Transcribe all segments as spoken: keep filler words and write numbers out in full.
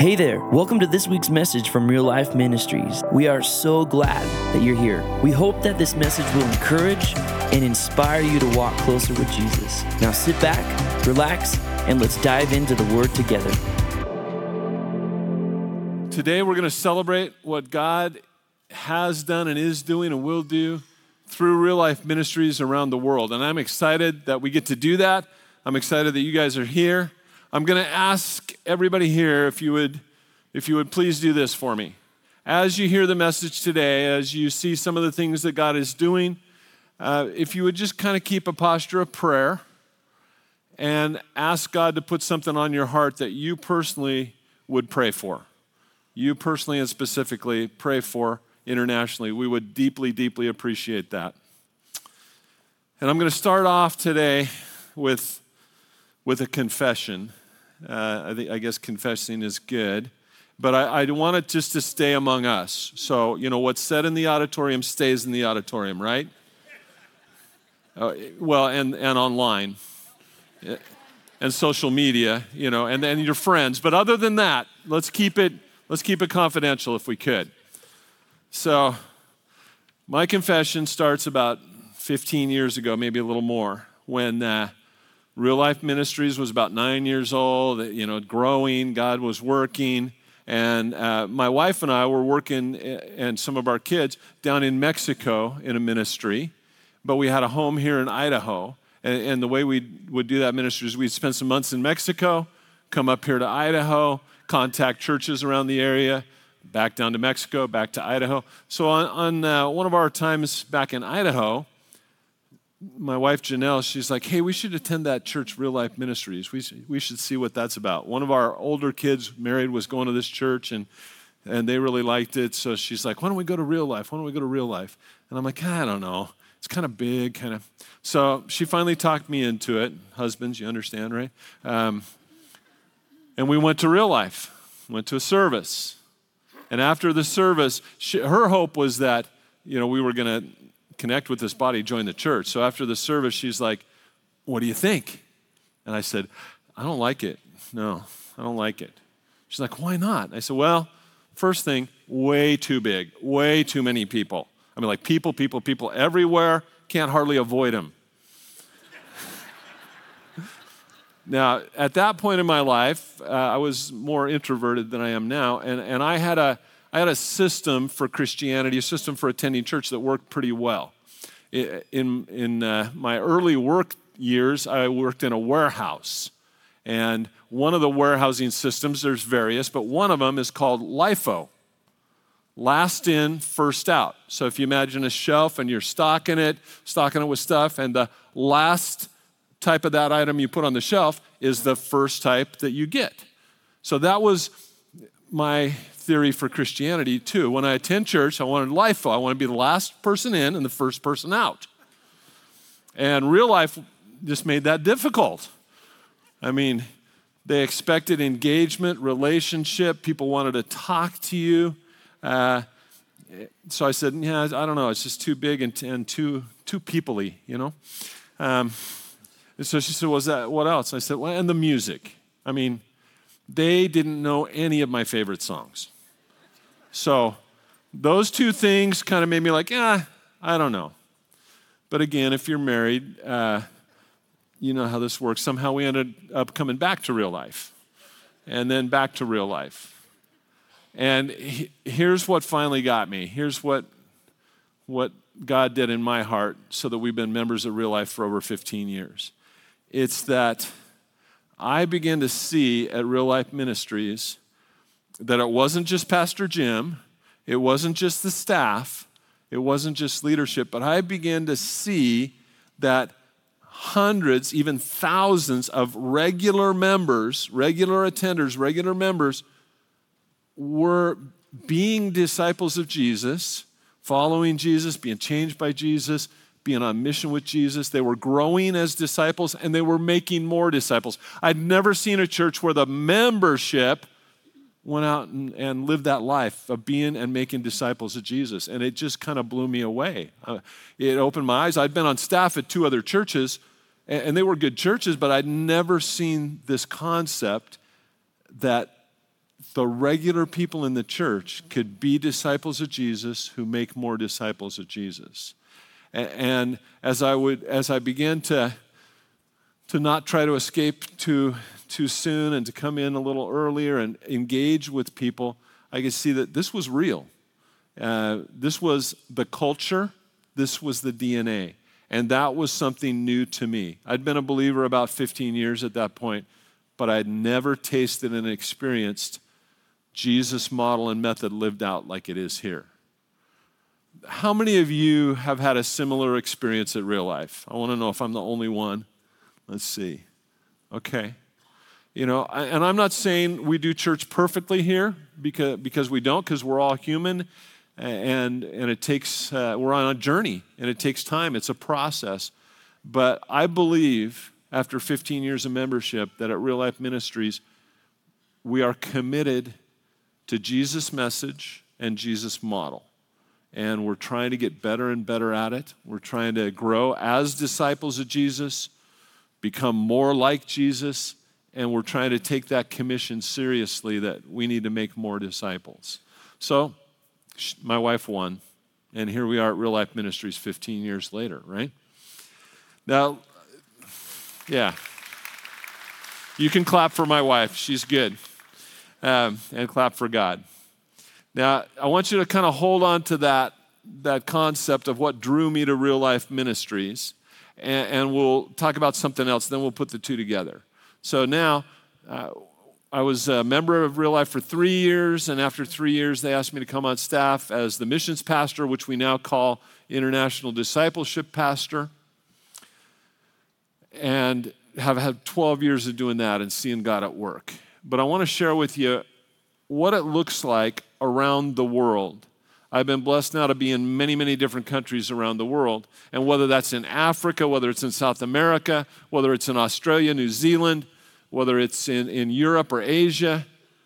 Hey there, welcome to this week's message from Real Life Ministries. We are so glad that you're here. We hope that this message will encourage and inspire you to walk closer with Jesus. Now sit back, relax, and let's dive into the Word together. Today we're going to celebrate what God has done and is doing and will do through Real Life Ministries around the world. And I'm excited that we get to do that. I'm excited that you guys are here. I'm going to ask everybody here if you would if you would please do this for me. As you hear the message today, as you see some of the things that God is doing, uh, if you would just kind of keep a posture of prayer and ask God to put something on your heart that you personally would pray for. You personally and specifically pray for internationally. We would deeply, deeply appreciate that. And I'm going to start off today with, with a confession. Uh, I, think, I guess confessing is good, but I, I want it just to stay among us. So, you know, what's said in the auditorium stays in the auditorium, right? Uh, well, and, and online, and social media, you know, and, and your friends. But other than that, let's keep it, let's keep it confidential if we could. So, my confession starts about fifteen years ago, maybe a little more, when uh, Real Life Ministries was about nine years old, you know, growing, God was working, and uh, my wife and I were working, and some of our kids, down in Mexico in a ministry, but we had a home here in Idaho, and, and the way we would do that ministry is we'd spend some months in Mexico, come up here to Idaho, contact churches around the area, back down to Mexico, back to Idaho. So on, on uh, one of our times back in Idaho, my wife, Janelle, she's like, hey, we should attend that church, Real Life Ministries. We should, we should see what that's about. One of our older kids, married, was going to this church, and, and they really liked it. So she's like, why don't we go to Real Life? Why don't we go to Real Life? And I'm like, I don't know. It's kind of big, kind of. So she finally talked me into it. Husbands, you understand, right? Um, and we went to Real Life, went to a service. And after the service, she, her hope was that, you know, we were going to connect with this body, join the church. So after the service, she's like, what do you think? And I said, I don't like it. No, I don't like it. She's like, why not? I said, well, first thing, way too big, way too many people. I mean, like people, people, people everywhere, can't hardly avoid them. Now, at that point in my life, uh, I was more introverted than I am now, and, and I had a I had a system for Christianity, a system for attending church that worked pretty well. In, in uh, my early work years, I worked in a warehouse. And one of the warehousing systems, there's various, but one of them is called LIFO. Last in, first out. So if you imagine a shelf and you're stocking it, stocking it with stuff, and the last type of that item you put on the shelf is the first type that you get. So that was my theory for Christianity too. When I attend church, I wanted LIFO. I want to be the last person in and the first person out. And Real Life just made that difficult. I mean, they expected engagement, relationship. People wanted to talk to you. Uh, so I said, yeah, I don't know. It's just too big and, and too too people-y, you know. Um, and so she said, "Was that what else?" I said, "Well, and the music. I mean, they didn't know any of my favorite songs." So those two things kind of made me like, yeah, I don't know. But again, if you're married, uh, you know how this works. Somehow we ended up coming back to Real Life and then back to Real Life. And he, here's what finally got me. Here's what, what God did in my heart so that we've been members of Real Life for over fifteen years. It's that I began to see at Real Life Ministries that it wasn't just Pastor Jim, it wasn't just the staff, it wasn't just leadership, but I began to see that hundreds, even thousands of regular members, regular attenders, regular members were being disciples of Jesus, following Jesus, being changed by Jesus, being on mission with Jesus. They were growing as disciples, and they were making more disciples. I'd never seen a church where the membership went out and, and lived that life of being and making disciples of Jesus. And it just kind of blew me away. Uh, it opened my eyes. I'd been on staff at two other churches, and, and they were good churches, but I'd never seen this concept that the regular people in the church could be disciples of Jesus who make more disciples of Jesus. And as I would, as I began to, to not try to escape too, too soon and to come in a little earlier and engage with people, I could see that this was real. Uh, this was the culture. This was the D N A. And that was something new to me. I'd been a believer about fifteen years at that point, but I'd never tasted and experienced Jesus' model and method lived out like it is here. How many of you have had a similar experience at Real Life? I want to know if I'm the only one. Let's see. Okay. You know, and I'm not saying we do church perfectly here because, because we don't, because we're all human, and, and it takes, uh, we're on a journey, and it takes time. It's a process. But I believe, after fifteen years of membership, that at Real Life Ministries, we are committed to Jesus' message and Jesus' model. And we're trying to get better and better at it. We're trying to grow as disciples of Jesus, become more like Jesus, and we're trying to take that commission seriously that we need to make more disciples. So, my wife won, and here we are at Real Life Ministries fifteen years later, right? Now, yeah. You can clap for my wife. She's good. Um, and clap for God. Now, I want you to kind of hold on to that, that concept of what drew me to Real Life Ministries, and, and we'll talk about something else, then we'll put the two together. So now, uh, I was a member of Real Life for three years, and after three years, they asked me to come on staff as the missions pastor, which we now call International Discipleship Pastor, and have had twelve years of doing that and seeing God at work. But I want to share with you what it looks like around the world. I've been blessed now to be in many, many different countries around the world. And whether that's in Africa, whether it's in South America, whether it's in Australia, New Zealand, whether it's in, in Europe or Asia,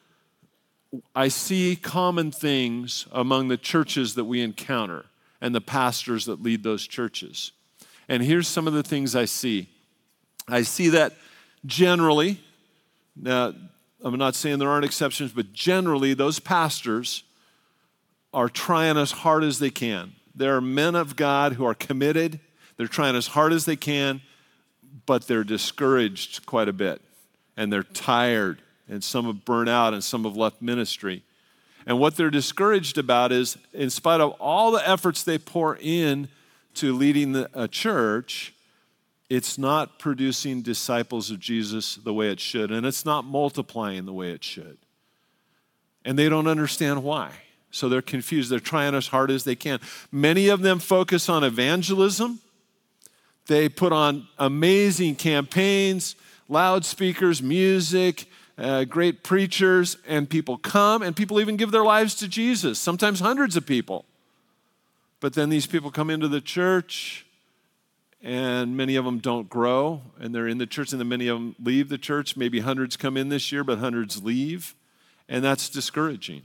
I see common things among the churches that we encounter and the pastors that lead those churches. And here's some of the things I see. I see that generally, now, I'm not saying there aren't exceptions, but generally those pastors are trying as hard as they can. There are men of God who are committed. They're trying as hard as they can, but they're discouraged quite a bit. And they're tired, and some have burnt out, and some have left ministry. And what they're discouraged about is, in spite of all the efforts they pour in to leading the, a church, it's not producing disciples of Jesus the way it should, and it's not multiplying the way it should. And they don't understand why. So they're confused. They're trying as hard as they can. Many of them focus on evangelism. They put on amazing campaigns, loudspeakers, music, uh, great preachers, and people come, and people even give their lives to Jesus, sometimes hundreds of people. But then these people come into the church, and many of them don't grow, and they're in the church, and then many of them leave the church. Maybe hundreds come in this year, but hundreds leave, and that's discouraging.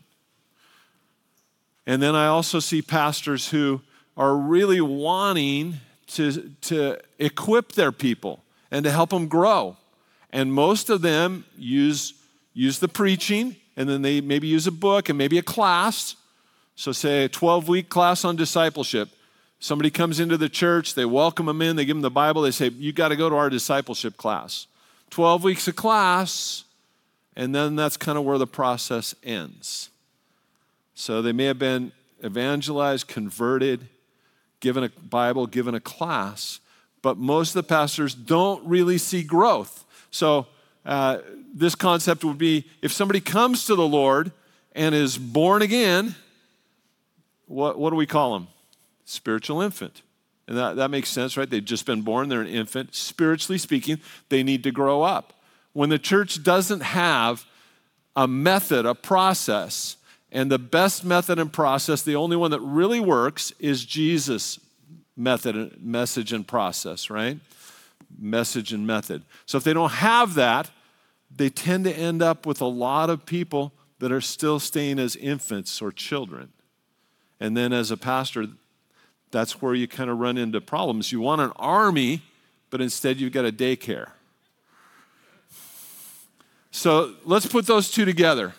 And then I also see pastors who are really wanting to, to equip their people and to help them grow. And most of them use, use the preaching, and then they maybe use a book and maybe a class. So say a twelve-week class on discipleship. Somebody comes into the church, they welcome them in, they give them the Bible, they say, you got to go to our discipleship class. twelve weeks of class, and then that's kind of where the process ends. So they may have been evangelized, converted, given a Bible, given a class, but most of the pastors don't really see growth. So uh, this concept would be, if somebody comes to the Lord and is born again, what, what do we call them? Spiritual infant. And that, that makes sense, right? They've just been born, they're an infant. Spiritually speaking, they need to grow up. When the church doesn't have a method, a process, and the best method and process, the only one that really works, is Jesus' method, message and process, right? Message and method. So if they don't have that, they tend to end up with a lot of people that are still staying as infants or children. And then as a pastor, that's where you kind of run into problems. You want an army, but instead you've got a daycare. So let's put those two together.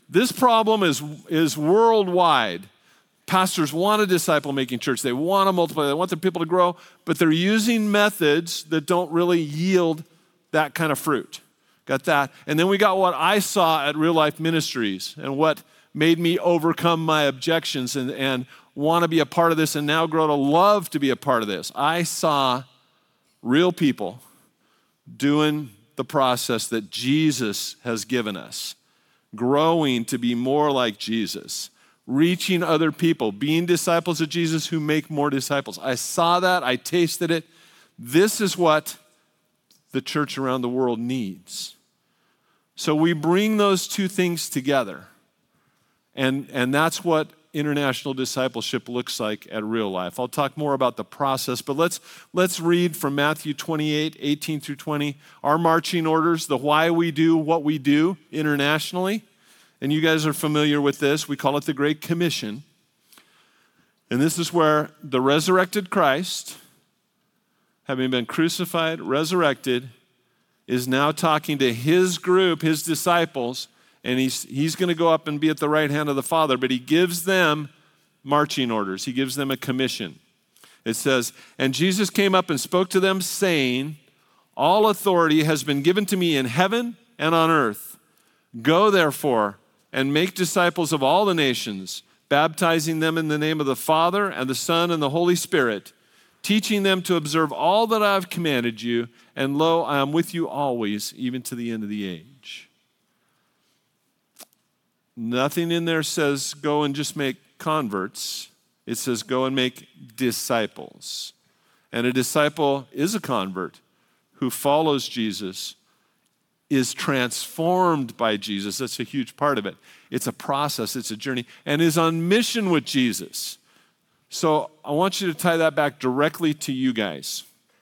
This problem is, is worldwide. Pastors want a disciple-making church. They want to multiply. They want their people to grow, but they're using methods that don't really yield that kind of fruit. Got that? And then we got what I saw at Real Life Ministries and what made me overcome my objections and, and want to be a part of this and now grow to love to be a part of this. I saw real people doing the process that Jesus has given us, growing to be more like Jesus, reaching other people, being disciples of Jesus who make more disciples. I saw that. I tasted it. This is what the church around the world needs. So we bring those two things together. And, and that's what international discipleship looks like at Real Life. I'll talk more about the process, but let's, let's read from Matthew twenty-eight, eighteen through twenty, our marching orders, the why we do what we do internationally. And you guys are familiar with this. We call it the Great Commission. And this is where the resurrected Christ, having been crucified, resurrected, is now talking to his group, his disciples, and he's, he's going to go up and be at the right hand of the Father, but he gives them marching orders. He gives them a commission. It says, and Jesus came up and spoke to them, saying, all authority has been given to me in heaven and on earth. Go, therefore, and make disciples of all the nations, baptizing them in the name of the Father and the Son and the Holy Spirit, teaching them to observe all that I have commanded you, and lo, I am with you always, even to the end of the age. Nothing in there says go and just make converts. It says go and make disciples. And a disciple is a convert who follows Jesus, is transformed by Jesus. That's a huge part of it. It's a process, it's a journey, and is on mission with Jesus. So I want you to tie that back directly to you guys.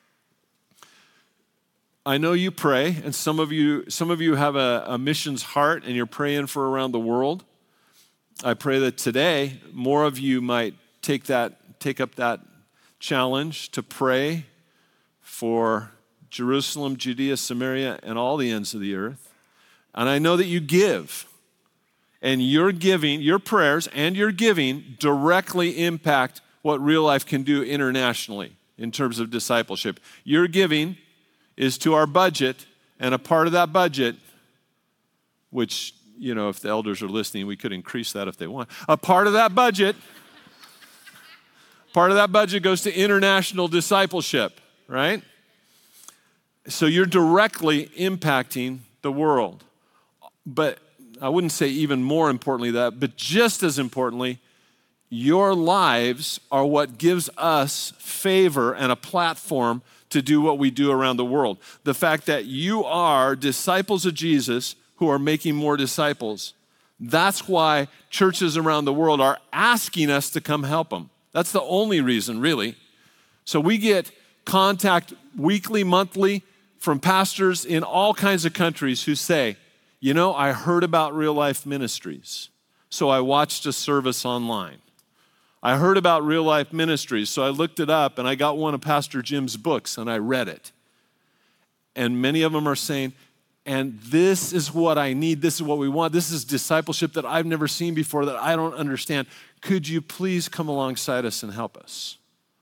I know you pray, and some of you, some of you have a, a missions heart, and you're praying for around the world. I pray that today more of you might take that, take up that challenge to pray for Jerusalem, Judea, Samaria, and all the ends of the earth. And I know that you give. And your giving, your prayers and your giving directly impact what Real Life can do internationally in terms of discipleship. Your giving is to our budget, and a part of that budget, which, you know, if the elders are listening, we could increase that if they want. A part of that budget, part of that budget goes to international discipleship, right? So you're directly impacting the world. But I wouldn't say even more importantly that, but just as importantly, your lives are what gives us favor and a platform to do what we do around the world. The fact that you are disciples of Jesus who are making more disciples, that's why churches around the world are asking us to come help them. That's the only reason, really. So we get contact weekly, monthly from pastors in all kinds of countries who say, you know, I heard about Real Life Ministries, so I watched a service online. I heard about Real Life Ministries, so I looked it up and I got one of Pastor Jim's books and I read it. And many of them are saying, and this is what I need, this is what we want, this is discipleship that I've never seen before, that I don't understand. Could you please come alongside us and help us?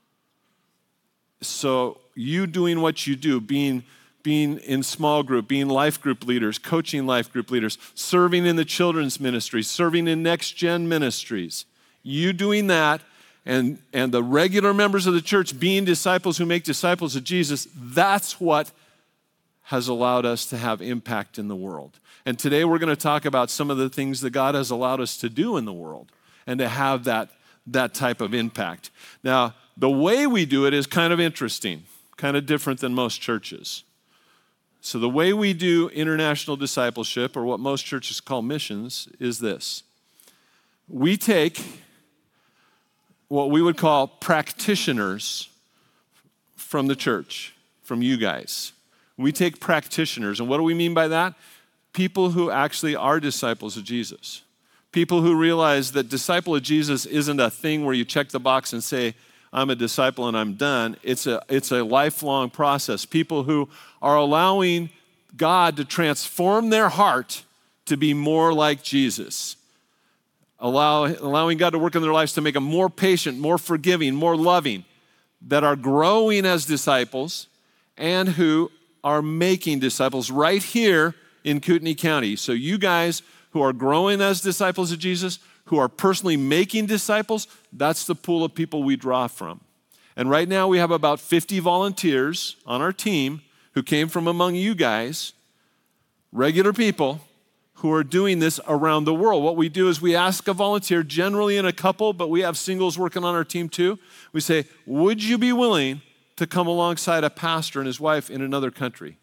So you doing what you do, being being in small group, being life group leaders, coaching life group leaders, serving in the children's ministry, serving in next gen ministries. You doing that and, and the regular members of the church being disciples who make disciples of Jesus, that's what has allowed us to have impact in the world. And today we're going to talk about some of the things that God has allowed us to do in the world and to have that, that type of impact. Now, the way we do it is kind of interesting, kind of different than most churches. So the way we do international discipleship, or what most churches call missions, is this. We take what we would call practitioners from the church, from you guys. We take practitioners, and what do we mean by that? People who actually are disciples of Jesus. People who realize that disciple of Jesus isn't a thing where you check the box and say, I'm a disciple and I'm done. It's a, it's a lifelong process. People who are allowing God to transform their heart to be more like Jesus. Allow, allowing God to work in their lives to make them more patient, more forgiving, more loving, that are growing as disciples and who are making disciples right here in Kootenai County. So you guys who are growing as disciples of Jesus, who are personally making disciples, that's the pool of people we draw from. And right now we have about fifty volunteers on our team who came from among you guys, regular people, who are doing this around the world. What we do is we ask a volunteer, generally in a couple, but we have singles working on our team too. We say, would you be willing to come alongside a pastor and his wife in another country?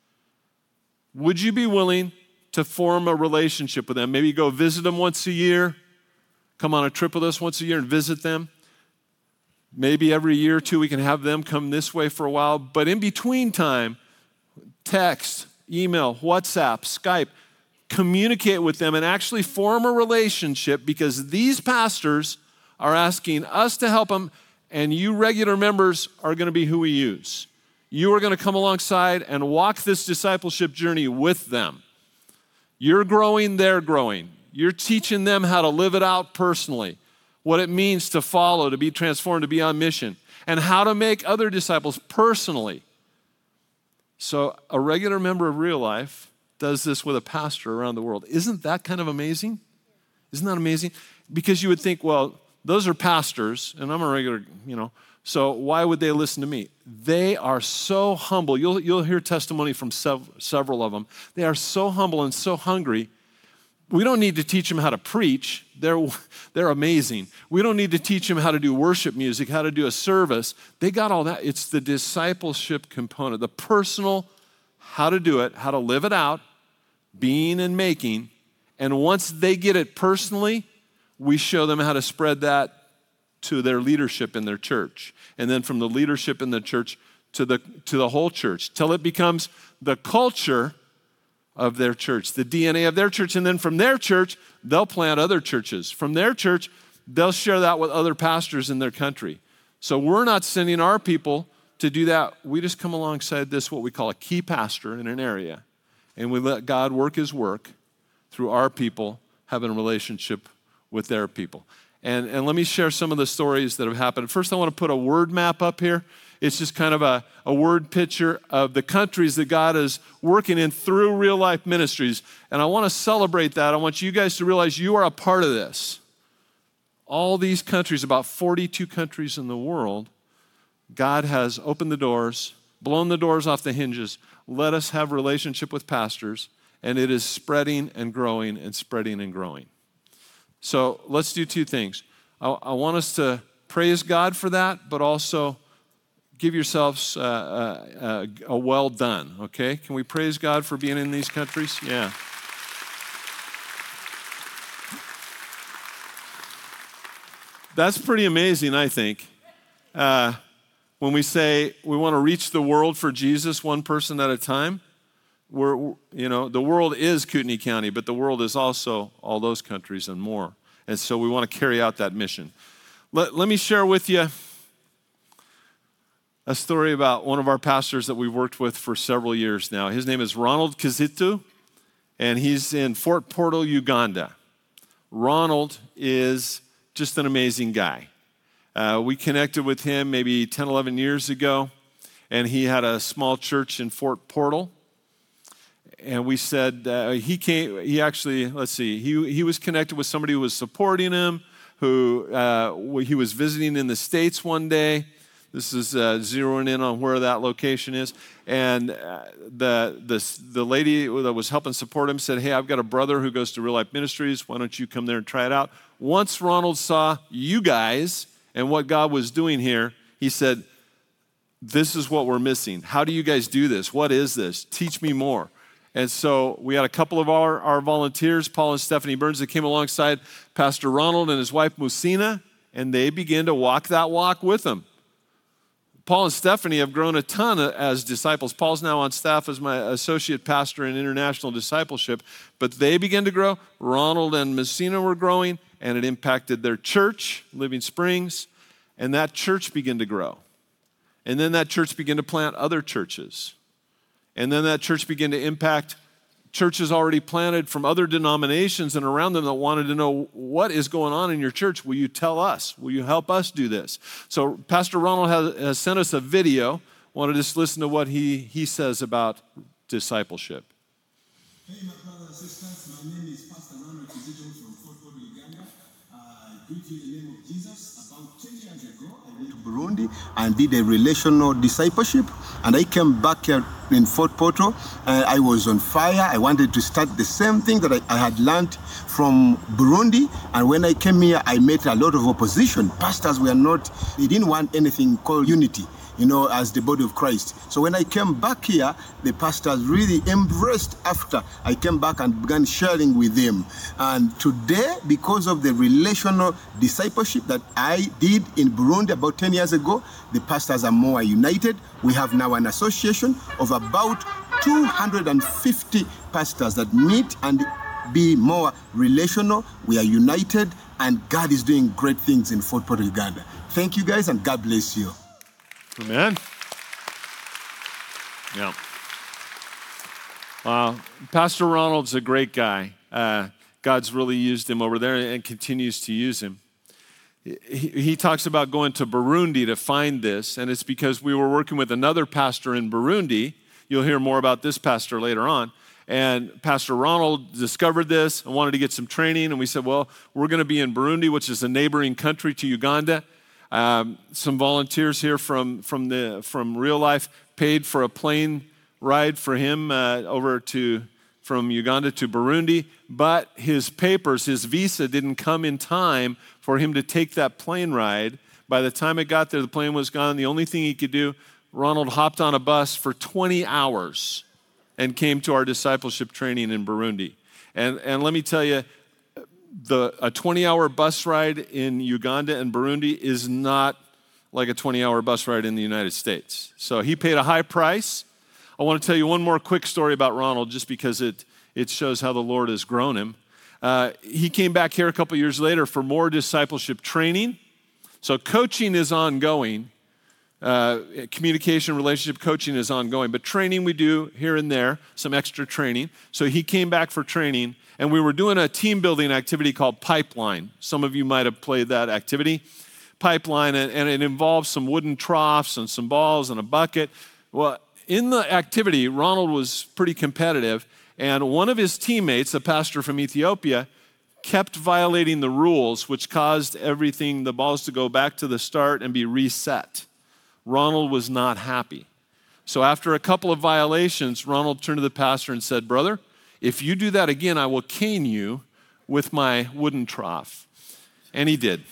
Would you be willing to form a relationship with them? Maybe go visit them once a year, come on a trip with us once a year and visit them. Maybe every year or two we can have them come this way for a while. But in between time, text, email, WhatsApp, Skype, communicate with them and actually form a relationship, because these pastors are asking us to help them, and you regular members are going to be who we use. You are going to come alongside and walk this discipleship journey with them. You're growing, they're growing. You're teaching them how to live it out personally, what it means to follow, to be transformed, to be on mission, and how to make other disciples personally. So a regular member of Real Life does this with a pastor around the world. Isn't that kind of amazing? Isn't that amazing? Because you would think, well, those are pastors, and I'm a regular, you know, so why would they listen to me? They are so humble. You'll, you'll hear testimony from sev- several of them. They are so humble and so hungry. We don't need to teach them how to preach. They're, they're amazing. We don't need to teach them how to do worship music, how to do a service. They got all that. It's the discipleship component, the personal, how to do it, how to live it out, being and making. And once they get it personally, we show them how to spread that to their leadership in their church. And then from the leadership in the church to the, to the whole church, till it becomes the culture of their church, the D N A of their church. And then from their church, they'll plant other churches. From their church, they'll share that with other pastors in their country. So we're not sending our people to do that. We just come alongside this, what we call a key pastor in an area. And we let God work his work through our people having a relationship with their people. And, and let me share some of the stories that have happened. First, I want to put a word map up here. It's just kind of a, a word picture of the countries that God is working in through Real Life Ministries. And I want to celebrate that. I want you guys to realize you are a part of this. All these countries, about forty-two countries in the world, God has opened the doors, blown the doors off the hinges, let us have a relationship with pastors, and it is spreading and growing and spreading and growing. So let's do two things. I, I want us to praise God for that, but also give yourselves uh, uh, a well done, okay? Can we praise God for being in these countries? Yeah. That's pretty amazing, I think. Uh, when we say we want to reach the world for Jesus one person at a time, we're, you know, the world is Kootenai County, but the world is also all those countries and more. And so we want to carry out that mission. Let, let me share with you a story about one of our pastors that we've worked with for several years now. His name is Ronald Kizitu, and he's in Fort Portal, Uganda. Ronald is just an amazing guy. Uh, we connected with him maybe ten, eleven years ago, and he had a small church in Fort Portal. And we said uh, he came, he actually, let's see, he, he was connected with somebody who was supporting him, who uh, he was visiting in the States one day. This is uh, zeroing in on where that location is. And uh, the, the, the lady that was helping support him said, hey, I've got a brother who goes to Real Life Ministries. Why don't you come there and try it out? Once Ronald saw you guys and what God was doing here, he said, this is what we're missing. How do you guys do this? What is this? Teach me more. And so we had a couple of our, our volunteers, Paul and Stephanie Burns, that came alongside Pastor Ronald and his wife, Musina, and they began to walk that walk with him. Paul and Stephanie have grown a ton as disciples. Paul's now on staff as my associate pastor in international discipleship, but they began to grow. Ronald and Musina were growing, and it impacted their church, Living Springs, and that church began to grow. And then that church began to plant other churches. And then that church began to impact churches already planted from other denominations and around them that wanted to know what is going on in your church. Will you tell us? Will you help us do this? So Pastor Ronald has, has sent us a video. Want to just listen to what he, he says about discipleship. Hey, my brothers and sisters, my name is Pastor Ronald Kizito from Fort Portal, Uganda. Uh, I greet you in the name of Jesus. About ten years ago, I went to Burundi and did a relational discipleship, and I came back here in Fort Portal. Uh, I was on fire. I wanted to start the same thing that I, I had learned from Burundi, and when I came here, I met a lot of opposition. Pastors were not, they didn't want anything called unity, you know, as the body of Christ. So when I came back here, the pastors really embraced after I came back and began sharing with them. And today, because of the relational discipleship that I did in Burundi about ten years ago, the pastors are more united. We have now an association of about two hundred fifty pastors that meet and be more relational. We are united, and God is doing great things in Fort Portal, Uganda. Thank you guys, and God bless you. Amen. Yeah. Uh, Pastor Ronald's a great guy. Uh, God's really used him over there and continues to use him. He, he talks about going to Burundi to find this, and it's because we were working with another pastor in Burundi. You'll hear more about this pastor later on. And Pastor Ronald discovered this and wanted to get some training, and we said, well, we're going to be in Burundi, which is a neighboring country to Uganda. Um, some volunteers here from, from, the, from Real Life paid for a plane ride for him uh, over to from Uganda to Burundi, but his papers, his visa didn't come in time for him to take that plane ride. By the time it got there, the plane was gone. The only thing he could do, Ronald hopped on a bus for twenty hours and came to our discipleship training in Burundi. And, and let me tell you, the, a twenty-hour bus ride in Uganda and Burundi is not like a twenty-hour bus ride in the United States. So he paid a high price. I want to tell you one more quick story about Ronald, just because it, it shows how the Lord has grown him. Uh, he came back here a couple years later for more discipleship training. So coaching is ongoing. Uh, communication, relationship coaching is ongoing. But training we do here and there, some extra training. So he came back for training, and we were doing a team building activity called Pipeline. Some of you might have played that activity. Pipeline, and, and it involves some wooden troughs and some balls and a bucket. Well, in the activity, Ronald was pretty competitive, and one of his teammates, a pastor from Ethiopia, kept violating the rules, which caused everything, the balls to go back to the start and be reset. Ronald was not happy. So after a couple of violations, Ronald turned to the pastor and said, "Brother, if you do that again, I will cane you with my wooden trough." And he did.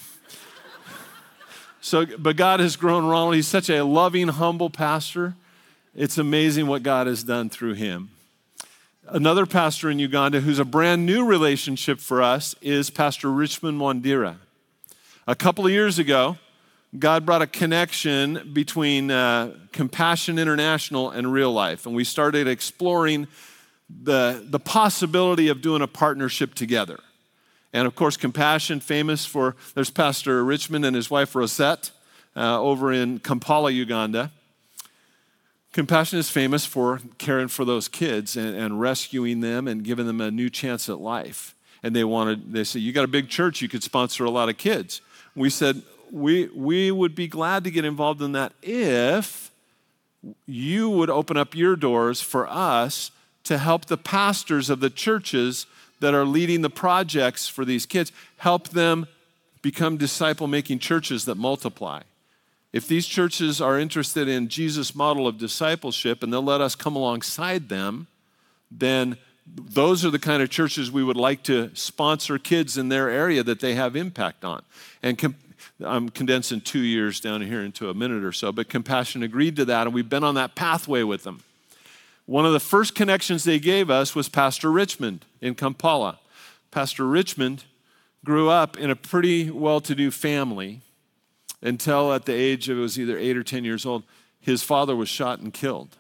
So, but God has grown Ronald. He's such a loving, humble pastor. It's amazing what God has done through him. Another pastor in Uganda who's a brand new relationship for us is Pastor Richmond Wandira. A couple of years ago, God brought a connection between uh, Compassion International and Real Life, and we started exploring the, the possibility of doing a partnership together. And of course, Compassion, famous for, there's Pastor Richmond and his wife Rosette uh, over in Kampala, Uganda. Compassion is famous for caring for those kids and, and rescuing them and giving them a new chance at life. And they wanted, they said, you got a big church, you could sponsor a lot of kids. We said, we, we would be glad to get involved in that if you would open up your doors for us to help the pastors of the churches that are leading the projects for these kids, help them become disciple-making churches that multiply. If these churches are interested in Jesus' model of discipleship and they'll let us come alongside them, then those are the kind of churches we would like to sponsor kids in their area that they have impact on. And com- I'm condensing two years down here into a minute or so, but Compassion agreed to that, and we've been on that pathway with them. One of the first connections they gave us was Pastor Richmond in Kampala. Pastor Richmond grew up in a pretty well-to-do family until at the age of, it was either eight or ten years old, his father was shot and killed.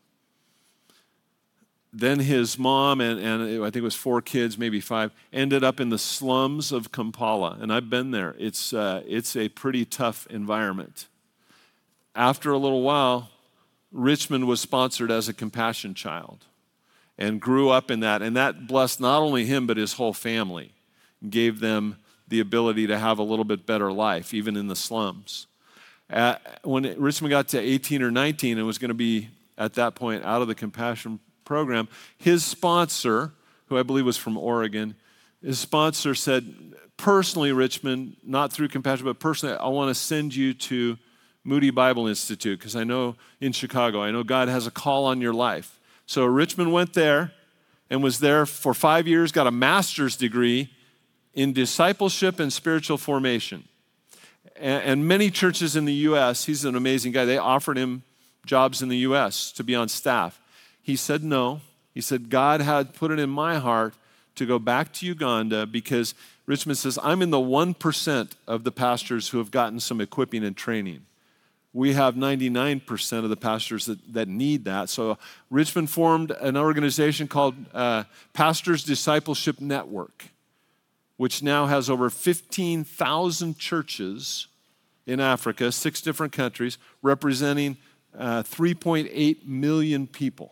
Then his mom and, and I think it was four kids, maybe five, ended up in the slums of Kampala. And I've been there. It's, uh, it's a pretty tough environment. After a little while, Richmond was sponsored as a Compassion child. and grew up in that. And that blessed not only him, but his whole family, gave them the ability to have a little bit better life, even in the slums. Uh, when Richmond got to eighteen or nineteen and was going to be, at that point, out of the Compassion program, his sponsor, who I believe was from Oregon, his sponsor said, personally, Richmond, not through Compassion, but personally, I want to send you to Moody Bible Institute, because I know in Chicago, I know God has a call on your life. So Richmond went there and was there for five years, got a master's degree in discipleship and spiritual formation. And, and many churches in the U S, he's an amazing guy, they offered him jobs in the U S to be on staff. He said no. He said, God had put it in my heart to go back to Uganda, because Richmond says, I'm in the one percent of the pastors who have gotten some equipping and training. We have ninety-nine percent of the pastors that, that need that. So Richmond formed an organization called uh, Pastors Discipleship Network, which now has over fifteen thousand churches in Africa, six different countries, representing uh, three point eight million people.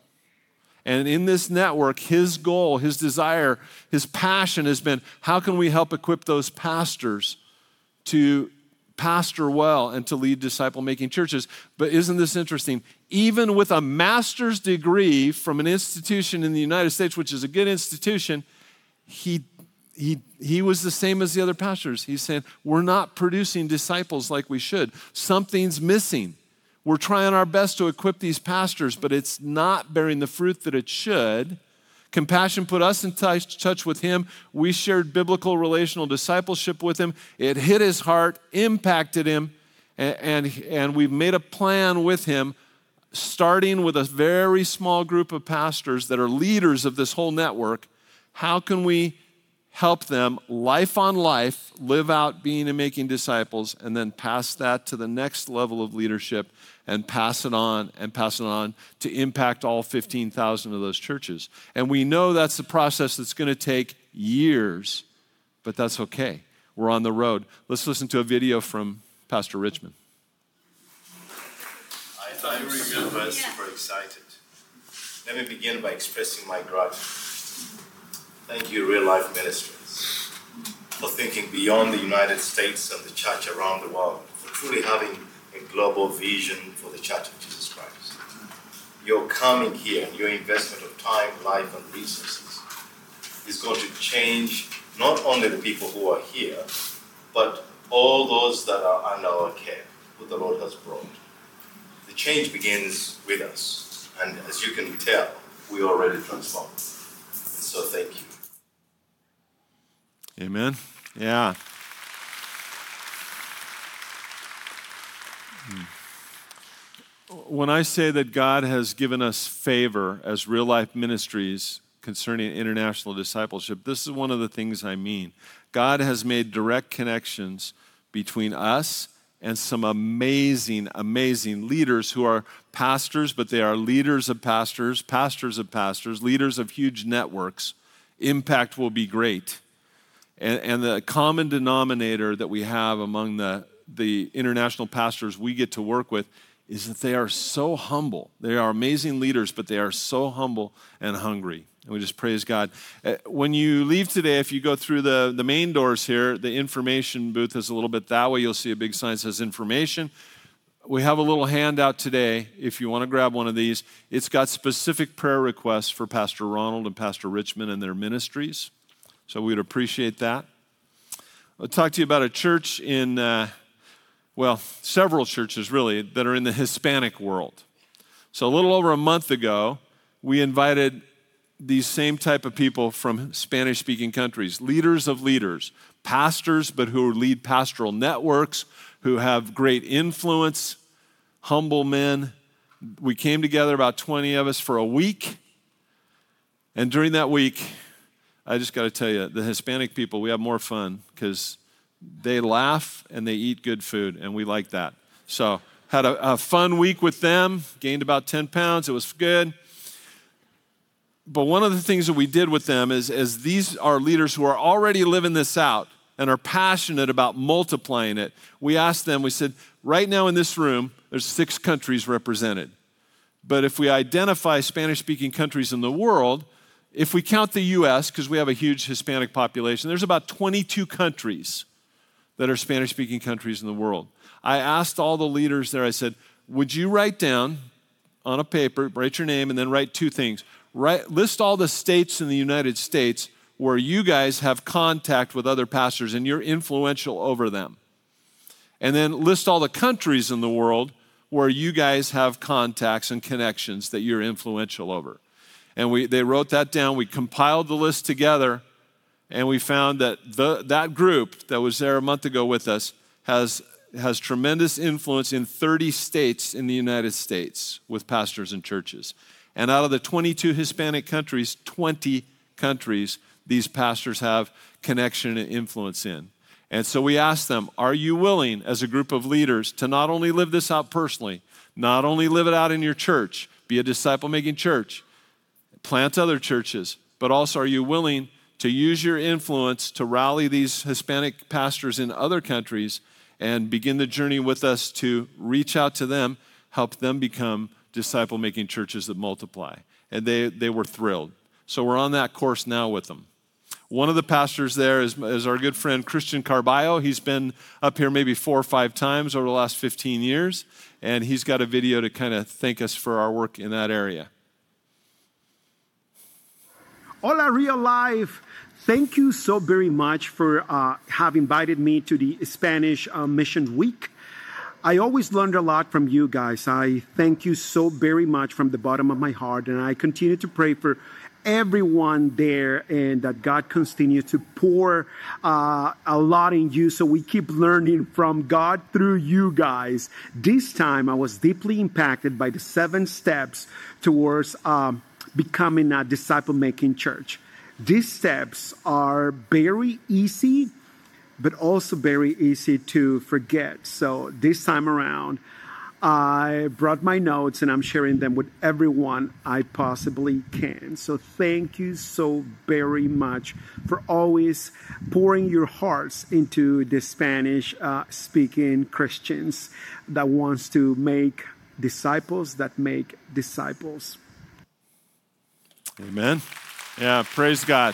And in this network, his goal, his desire, his passion has been, how can we help equip those pastors to pastor well and to lead disciple-making churches? But isn't this interesting? Even with a master's degree from an institution in the United States, which is a good institution, he He, he was the same as the other pastors. He's saying, we're not producing disciples like we should. Something's missing. We're trying our best to equip these pastors, but it's not bearing the fruit that it should. Compassion put us in touch, touch with him. We shared biblical relational discipleship with him. It hit his heart, impacted him, and, and, and we've made a plan with him, starting with a very small group of pastors that are leaders of this whole network. How can we help them, life on life, live out being and making disciples, and then pass that to the next level of leadership and pass it on and pass it on to impact all fifteen thousand of those churches. And we know that's the process that's going to take years, but that's okay. We're on the road. Let's listen to a video from Pastor Richmond. I'm super, super excited. Let me begin by expressing my gratitude. Thank you, Real Life Ministries, for thinking beyond the United States and the church around the world, for truly having a global vision for the Church of Jesus Christ. Your coming here and your investment of time, life, and resources is going to change not only the people who are here, but all those that are under our care, who the Lord has brought. The change begins with us, and as you can tell, we are already transformed. And so thank you. Amen. Yeah. When I say that God has given us favor as Real Life Ministries concerning international discipleship, this is one of the things I mean. God has made direct connections between us and some amazing, amazing leaders who are pastors, but they are leaders of pastors, pastors of pastors, leaders of huge networks. Impact will be great. And, and the common denominator that we have among the, the international pastors we get to work with is that they are so humble. They are amazing leaders, but they are so humble and hungry. And we just praise God. When you leave today, if you go through the, the main doors here, the information booth is a little bit that way. You'll see a big sign that says information. We have a little handout today, if you want to grab one of these. It's got specific prayer requests for Pastor Ronald and Pastor Richmond and their ministries. So we'd appreciate that. I'll talk to you about a church in, uh, well, several churches really, that are in the Hispanic world. So a little over a month ago, we invited these same type of people from Spanish-speaking countries, leaders of leaders, pastors, but who lead pastoral networks, who have great influence, humble men. We came together, about twenty of us, for a week. And during that week, I just got to tell you, the Hispanic people, we have more fun because they laugh and they eat good food, and we like that. So had a, a fun week with them, gained about ten pounds. It was good. But one of the things that we did with them is, as these are leaders who are already living this out and are passionate about multiplying it, we asked them, we said, right now in this room, there's six countries represented. But if we identify Spanish-speaking countries in the world, if we count the U S, because we have a huge Hispanic population, there's about twenty-two countries that are Spanish-speaking countries in the world. I asked all the leaders there, I said, would you write down on a paper, write your name, and then write two things. Write, list all the states in the United States where you guys have contact with other pastors and you're influential over them. And then list all the countries in the world where you guys have contacts and connections that you're influential over. And we, they wrote that down. We compiled the list together, and we found that the, that group that was there a month ago with us has, has tremendous influence in thirty states in the United States with pastors and churches. And out of the twenty-two Hispanic countries, twenty countries these pastors have connection and influence in. And so we asked them, are you willing as a group of leaders to not only live this out personally, not only live it out in your church, be a disciple-making church, plant other churches, but also are you willing to use your influence to rally these Hispanic pastors in other countries and begin the journey with us to reach out to them, help them become disciple-making churches that multiply? And they, they were thrilled. So we're on that course now with them. One of the pastors there is, is our good friend Christian Carballo. He's been up here maybe four or five times over the last fifteen years, and he's got a video to kind of thank us for our work in that area. Hola, Real Life. Thank you so very much for uh, have invited me to the Spanish uh, Mission Week. I always learned a lot from you guys. I thank you so very much from the bottom of my heart, and I continue to pray for everyone there, and that God continues to pour uh, a lot in you, so we keep learning from God through you guys. This time I was deeply impacted by the seven steps towards um, becoming a disciple-making church. These steps are very easy, but also very easy to forget. So this time around, I brought my notes and I'm sharing them with everyone I possibly can. So thank you so very much for always pouring your hearts into the Spanish uh, speaking Christians that wants to make disciples that make disciples. Amen. Yeah, praise God.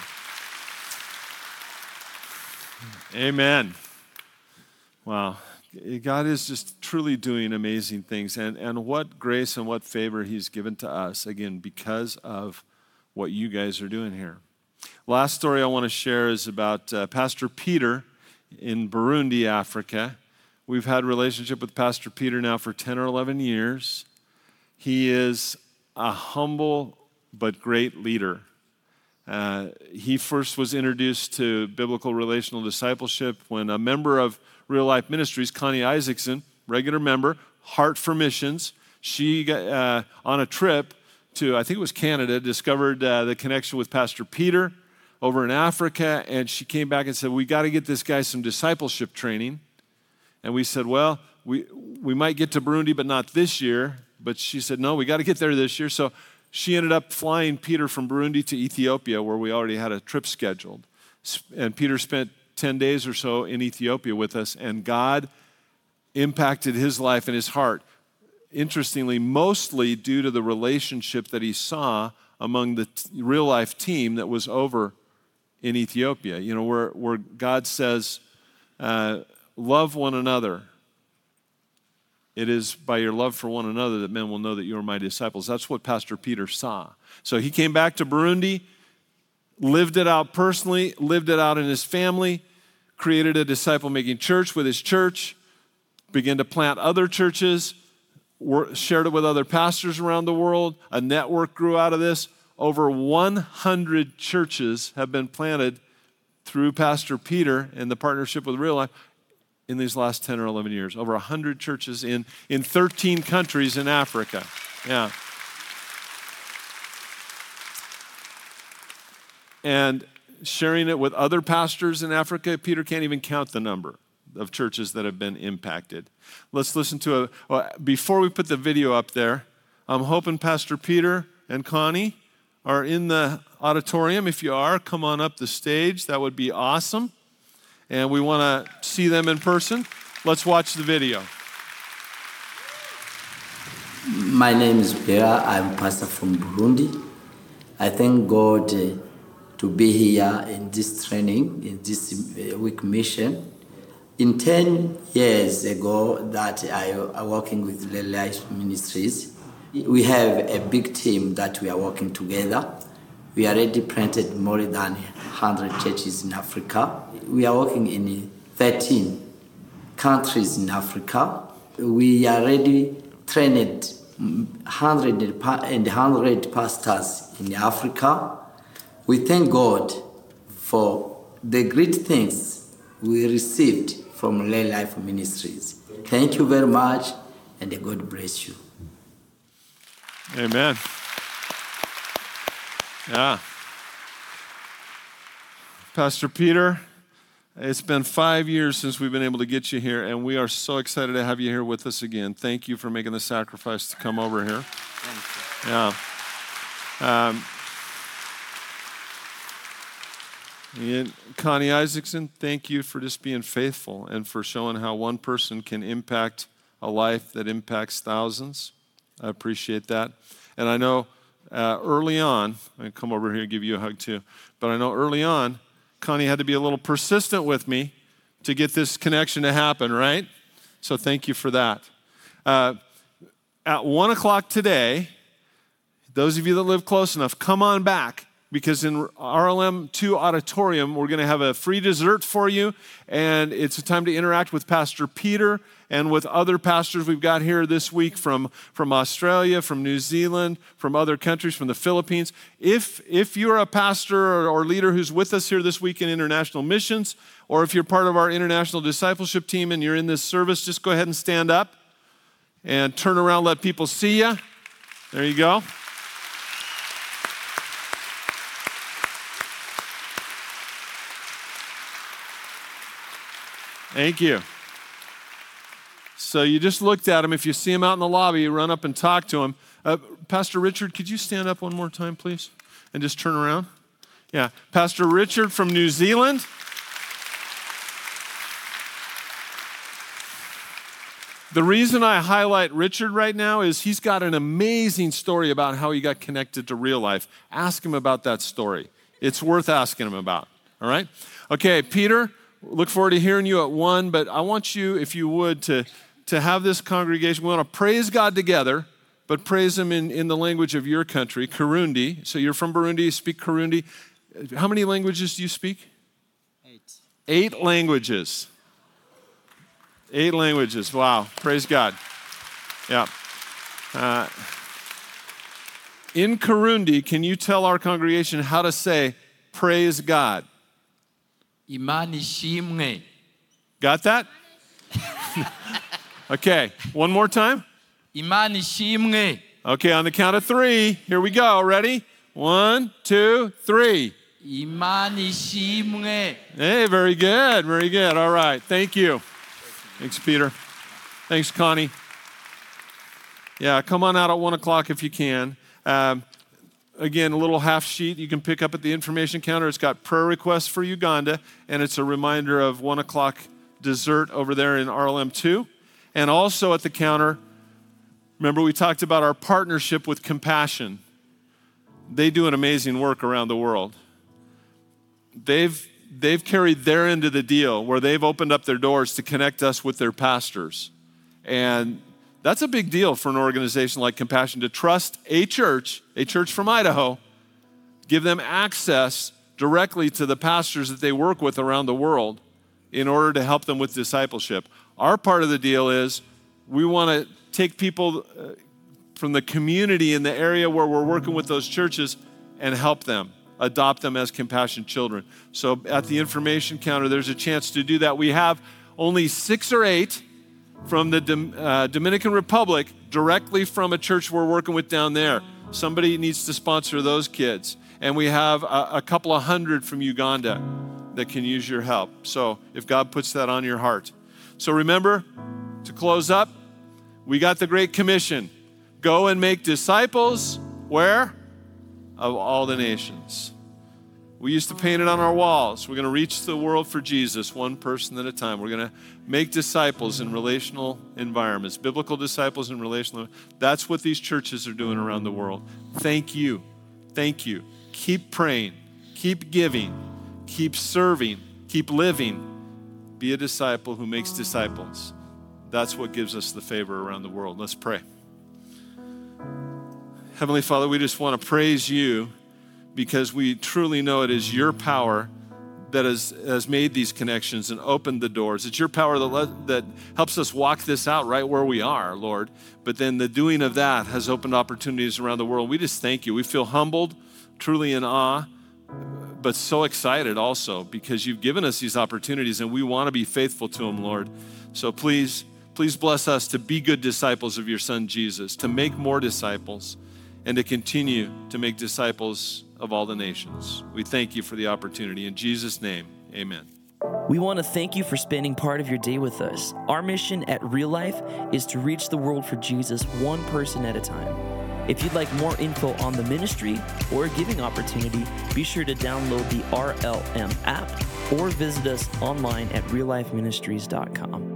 Amen. Wow. God is just truly doing amazing things, and, and what grace and what favor he's given to us, again, because of what you guys are doing here. Last story I want to share is about uh, Pastor Peter in Burundi, Africa. We've had a relationship with Pastor Peter now for ten or eleven years. He is a humble but great leader. Uh, he first was introduced to biblical relational discipleship when a member of Real Life Ministries, Connie Isaacson, regular member, Heart for Missions, she got uh, on a trip to, I think it was Canada, discovered uh, the connection with Pastor Peter over in Africa, and she came back and said, we got to get this guy some discipleship training. And we said, well, we, we might get to Burundi, but not this year. But she said, no, we got to get there this year. So she ended up flying Peter from Burundi to Ethiopia, where we already had a trip scheduled. And Peter spent ten days or so in Ethiopia with us, and God impacted his life and his heart. Interestingly, mostly due to the relationship that he saw among the t- Real Life team that was over in Ethiopia. You know, where, where God says, uh, love one another. It is by your love for one another that men will know that you are my disciples. That's what Pastor Peter saw. So he came back to Burundi, lived it out personally, lived it out in his family, created a disciple-making church with his church, began to plant other churches, shared it with other pastors around the world. A network grew out of this. Over one hundred churches have been planted through Pastor Peter and the partnership with Real Life in these last ten or eleven years. Over one hundred churches in, in thirteen countries in Africa. Yeah. And sharing it with other pastors in Africa, Peter can't even count the number of churches that have been impacted. Let's listen to a, well, before we put the video up there, I'm hoping Pastor Peter and Connie are in the auditorium. If you are, come on up the stage. That would be awesome. And we want to see them in person. Let's watch the video. My name is Bera. I'm pastor from Burundi. I thank God uh, to be here in this training, in this uh, week mission. In ten years ago that I am working with Real Life Ministries, we have a big team that we are working together. We already planted more than one hundred churches in Africa. We are working in thirteen countries in Africa. We already trained one hundred and one hundred pastors in Africa. We thank God for the great things we received from Real Life Ministries. Thank you very much, and God bless you. Amen. Yeah. Pastor Peter, it's been five years since we've been able to get you here, and we are so excited to have you here with us again. Thank you for making the sacrifice to come over here. Thank you. Yeah. Um, and Connie Isaacson, thank you for just being faithful and for showing how one person can impact a life that impacts thousands. I appreciate that. And I know uh, early on, I come over here and give you a hug too, but I know early on, Connie had to be a little persistent with me to get this connection to happen, right? So thank you for that. Uh, at one o'clock today, those of you that live close enough, come on back, because in R L M two auditorium, we're going to have a free dessert for you, and it's a time to interact with Pastor Peter and with other pastors we've got here this week from, from Australia, from New Zealand, from other countries, from the Philippines. If, if you're a pastor or, or leader who's with us here this week in International Missions, or if you're part of our International Discipleship team and you're in this service, just go ahead and stand up and turn around, let people see you. There you go. Thank you. So you just looked at him. If you see him out in the lobby, you run up and talk to him. Uh, Pastor Richard, could you stand up one more time, please? And just turn around. Yeah. Pastor Richard from New Zealand. The reason I highlight Richard right now is he's got an amazing story about how he got connected to Real Life. Ask him about that story. It's worth asking him about. All right? Okay, Peter. Look forward to hearing you at one, but I want you, if you would, to, to have this congregation. We want to praise God together, but praise Him in, in the language of your country, Kirundi. So you're from Burundi, you speak Kirundi. How many languages do you speak? Eight. Eight languages. Eight languages. Wow. Praise God. Yeah. Uh, in Kirundi, can you tell our congregation how to say praise God? Imani shimwe. Got that? Okay, one more time. Imani shimwe. Okay, on the count of three, here we go. Ready? One, two, three. Imani shimwe. Hey, very good, very good. All right, thank you. Thanks, Peter. Thanks, Connie. Yeah, come on out at one o'clock if you can. Um, Again, a little half sheet you can pick up at the information counter. It's got prayer requests for Uganda, and it's a reminder of one o'clock dessert over there in R L M two. And also at the counter, remember we talked about our partnership with Compassion. They do an amazing work around the world. They've, they've carried their end of the deal where they've opened up their doors to connect us with their pastors. And that's a big deal for an organization like Compassion to trust a church, a church from Idaho, give them access directly to the pastors that they work with around the world in order to help them with discipleship. Our part of the deal is we want to take people from the community in the area where we're working with those churches and help them, adopt them as Compassion children. So at the information counter, there's a chance to do that. We have only six or eight from the uh, Dominican Republic, directly from a church we're working with down there. Somebody needs to sponsor those kids. And we have a, a couple of hundred from Uganda that can use your help. So if God puts that on your heart. So remember, to close up, we got the Great Commission. Go and make disciples, where? Of all the nations. We used to paint it on our walls. We're going to reach the world for Jesus, one person at a time. We're going to make disciples in relational environments, biblical disciples in relational. That's what these churches are doing around the world. Thank you. Thank you. Keep praying, keep giving, keep serving, keep living. Be a disciple who makes disciples. That's what gives us the favor around the world. Let's pray. Heavenly Father, we just want to praise you because we truly know it is your power that has, has made these connections and opened the doors. It's your power that, let, that helps us walk this out right where we are, Lord. But then the doing of that has opened opportunities around the world. We just thank you. We feel humbled, truly in awe, but so excited also because you've given us these opportunities and we want to be faithful to them, Lord. So please, please bless us to be good disciples of your Son, Jesus, to make more disciples and to continue to make disciples of all the nations. We thank you for the opportunity. In Jesus' name, amen. We want to thank you for spending part of your day with us. Our mission at Real Life is to reach the world for Jesus one person at a time. If you'd like more info on the ministry or a giving opportunity, be sure to download the R L M app or visit us online at real life ministries dot com.